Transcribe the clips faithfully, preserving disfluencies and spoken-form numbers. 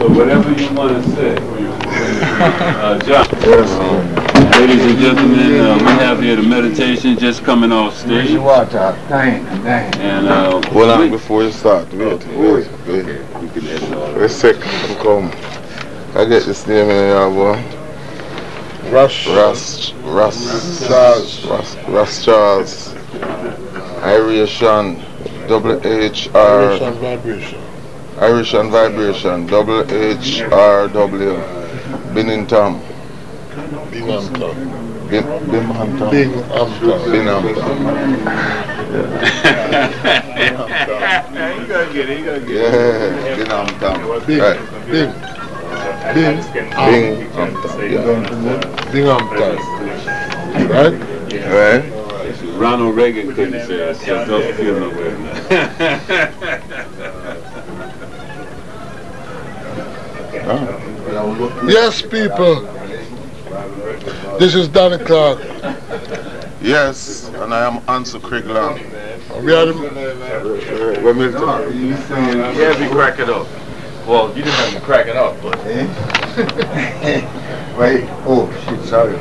So whatever you want to say. Uh, John. Ladies and gentlemen, uh, we have here the meditation just coming off stage. And uh, hold on before you start. Wait, wait, wait. Wait a second. Come. I get this name in here, boy. Rush. Rush. Rush. Charles. Rush. Rush Charles. Iration. Double H R. Irish and vibration. Irish and vibration. Double H R W. Binnington. Binghamton. Binghamton. Binghamton. Binghamton. You gotta get it, you gotta get it. Yeah, Binghamton. Bing. Right. Bing. Bing. Binghamton. Yeah. Binghamton. Right? Right. Ronald Reagan couldn't say it, so don't feel no way. Yes, people. This is Danny Clark. Yes, and I am Ansel Crigland. We are the... We're Milton. You had me crack it up. Well, you didn't have me crack it up, but... Wait, oh shit, sorry.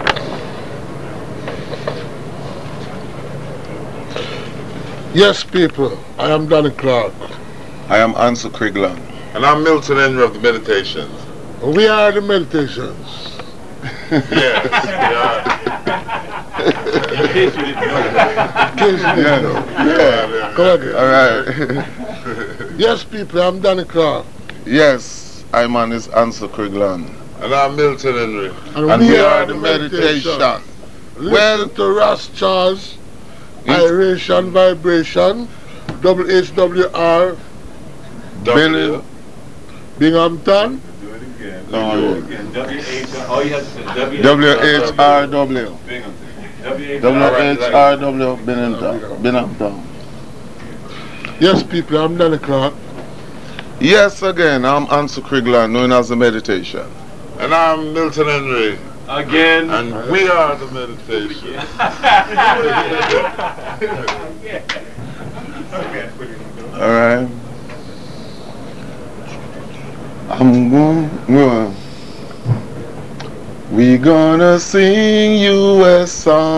Yes, people. I am Danny Clark. I am Ansel Crigland. And I'm Milton Henry of the Meditations. We are the Meditations. Yes, In case you didn't know that. In case you didn't know. Yeah. Come again. All right. Yes, people. I'm Danny Clark. Yes, I'm on is Ansel Crigland. And I'm Milton Henry. And, And we, we are, are the the Meditation. meditation. Listen Well, to Ross Charles, Yes. Iration Vibration, W H W R, Benny. Binghamton, Do it again. No, Do it again. W H R. Oh, you have to say W W H R W. Binghamton. W H R. W H R W Binghamton. Binghamton. Yes, people, I'm Danny Clark. Yes, again, I'm Ansel Crigland, known as the Meditation. And I'm Milton Henry. Again. And we are the Meditation. All right. I'm going, going. We gonna sing you a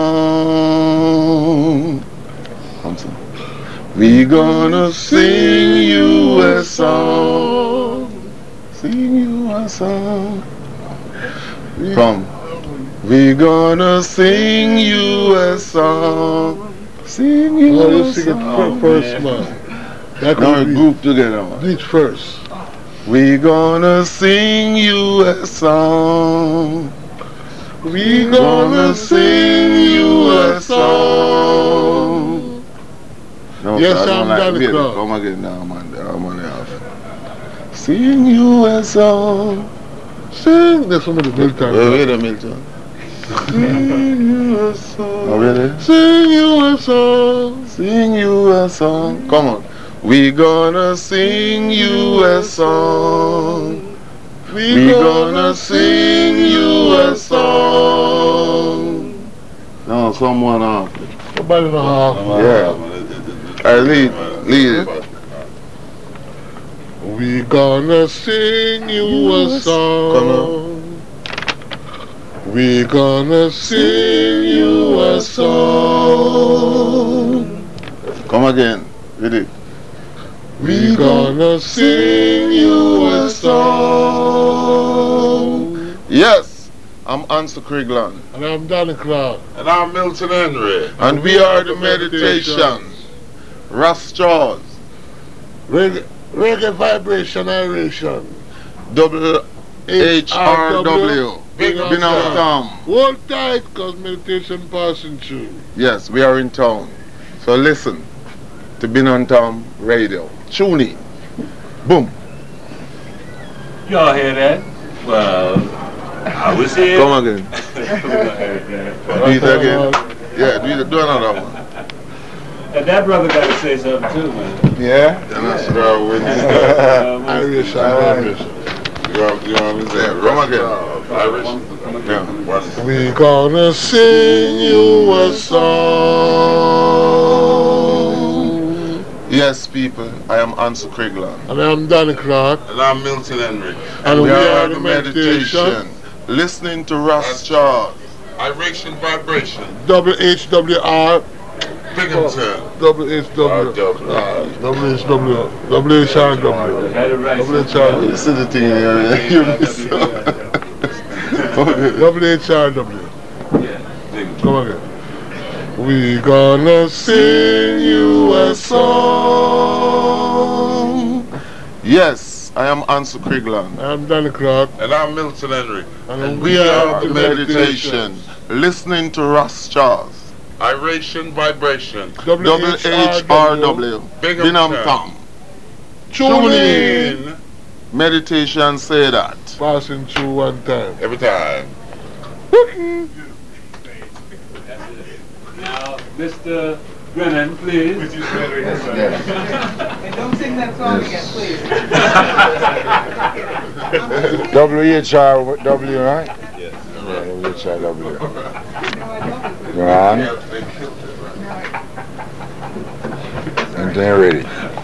song. Come on. We gonna sing you a song. Sing you a song. Come. We gonna sing you a song. Sing you Oh, a you sing it song. first, man. That Now could we be, group together, man. do it first. We gonna sing you a song. We gonna sing you a song. No, Yes, I don't I'm like Danny it. Clark. Come again now, man. I'm on the off. Sing you a song. Sing. There's some of the Milton. Wait, wait a Milton. Sing you a song. Oh, really? Sing you a song. Sing you a song. Come on. We gonna sing you a song. We, we gonna sing you a song. No, someone off. About and a half. Yeah. I lead, lead it. We gonna sing you a song. We gonna sing you a song. Come again. Ready? We gonna sing you a song. Yes, I'm Ansel Crigland. And I'm Danny Clark. And I'm Milton Henry. And we are the Meditations. Ross Charles. Reggae, reggae Vibration Iration. Double H R W. Binghamton. Hold tight, cause meditation passing through. Yes, we are in town. So listen to Binghamton Radio. Tune in. Boom. Y'all hear that? Well, I was here. Come again. Do it again. Yeah, do, it, do another one. And that brother got to say something too, man. Yeah? And that's what I win. Irish and Vibration. You want you want to say Come again. Irish? Yeah. We gonna sing you a song. Yes, people, I am Ansel Craigland. And I'm Danny Clark. And I'm Milton Henry. And we, we are are on the the meditation. meditation. Listening to Ross Charles. Iration Vibration. W H W R. Binghamton. W H W. R W. Uh, W H W. W H R W. W H R W. You see the thing here, you miss it. W H R W. Come again. We gonna sing you a song. Yes, I am Ansel Craigland. I'm Danny Clark. And I'm Milton Henry. And, And we are on the meditation. Listening to Ross Charles. Iration Vibration. W H R W. Binghamton. Tune in. Meditation say that. Passing through one time. Every time. Now, Mister Brennan, please. And don't sing that song again, please. W H R W, right? Yes. W H R W. Go on. And then ready.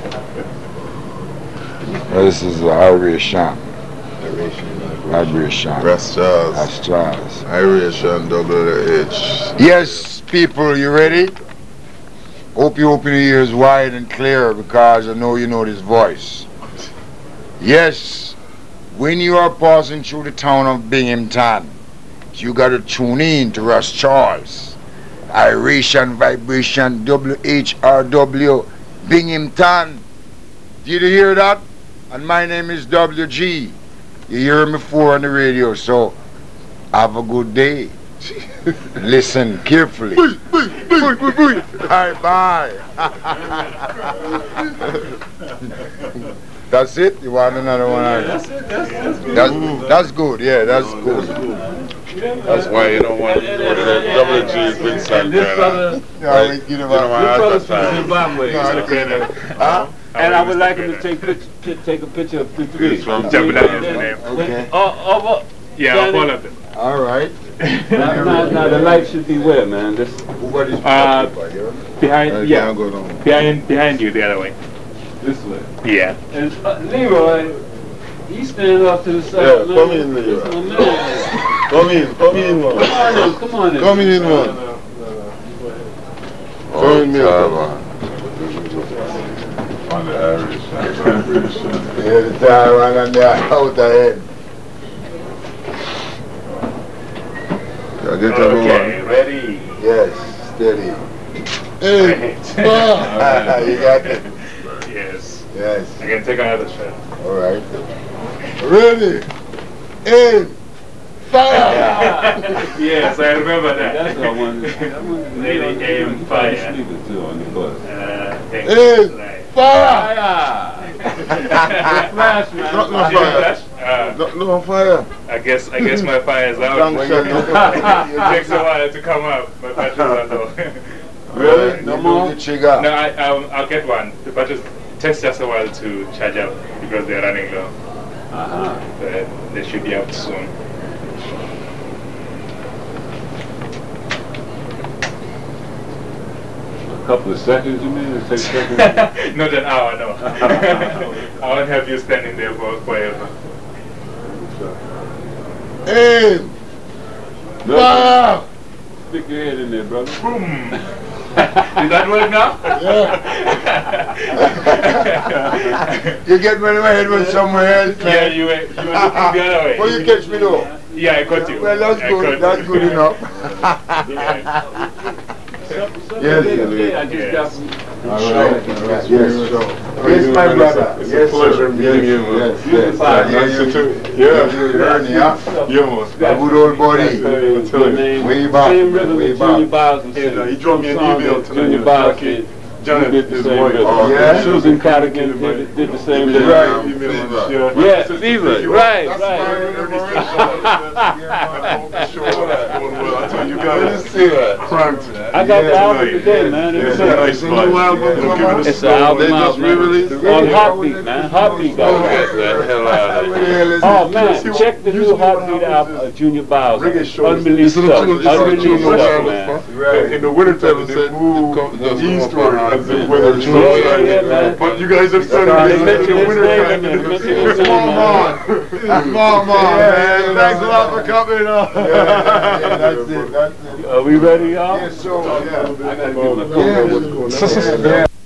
Well, this is the Iration. Iration. Ross Charles. Ross Charles. Iration W H. Yes, people, you ready? Hope you open your ears wide and clear because I know you know this voice. Yes, when you are passing through the town of Binghamton, you got to tune in to Ross Charles. Iration Vibration W H R W Binghamton. Did you hear that? And my name is W G. You hear me before on the radio, so have a good day. Listen carefully. Bye bye. That's it? You want another one? Yeah, that's it. That's, that's good. That's, that's good, yeah, that's good. That's why you don't want to go to the W G's Vincent. And this brother, Yeah, we get him You know out. why this I brother's got from time. Zimbabwe. Huh? And I would like him to take, picture, pi- take a picture of the three. He's from Jebediah's name. Okay. Oh, oh, oh. Yeah, all of them. All right. Now, now, now the light should be where, man? This, What is Uh, behind, I yeah, can't go down. behind, behind you the other way. this way. Yeah. And uh, Leroy, he stands off to the side. Yeah, man. come in, Leroy. This my man. Come in, come in, man. Come on in, come on in. Come in, man. Come in, man. On the Irish Vibration. Yeah, the time one and they're out ahead. I get Okay, ready. Yes, steady. Hey, ah. You got it. Yes. Yes. I can take another shot. All right. Ready. Aim. Fire. Yes, I remember that. That's what I wanted. I wanted Lady aim fire. Sleeping too on the bus. Uh, thank Aim. you. Fire. Flash, man. Not no Did you fire. flash? Uh, No, no fire. I guess I guess my fire is out. Long shot. It takes a while to come up. My batteries are low. Really? No more? The trigger. No, I, um, I'll get one. The batteries takes just a while to charge up because they're running low. Uh-huh. But they should be out soon. A couple of seconds, you mean? It takes seconds? Not an hour, no. I won't have you standing there for forever. Aim. Fire. Stick your head in there, brother. Boom! Did that work now? You get me in my head with somewhere else, man. Yeah, you were, you were looking the other way. Well, you catch me though. Yeah, I caught you. Well, that's I good. caught That's you. good enough. Yes, Yes, I just got some. All right. Yes, sure. Yes, my brother. It's Yes, a pleasure sir. meeting you, man. Yes, yes. Fine. Nice to meet you. Yeah. Ernie, yeah. Yeah, man. A good old buddy. Your name, Way back. same rhythm Way that Junior back. Biles was Yeah, singing. he drove me an Some song email that tonight. Junior He was Biles lucky. did. Janet, did the his same wife. rhythm. Oh, yeah? Susan Cadigan did, did the same rhythm. Right. Yeah, Fever. Right, That's right. my memorization. I told you, sure, that's going well. I told you, I got the album today, man. It's, Yeah, nice a, album. it's an album out, man. On Heartbeat, man. Heartbeat got Get the hell out of here. Oh, man. Check the new Heartbeat album, uh, Junior Biles. Unreleased stuff. Unreleased stuff, man. In the wintertime, they move eastward as the weather Yeah, yeah, changes. man. But you guys have started They in mention the his name in wintertime. there. They mention his name, Come man. on, come on, man. Thanks a lot for coming. Yeah, that's it, that's it. Are we ready, y'all? Yes, so, yeah. I gotta give him a Yeah. call. Yeah.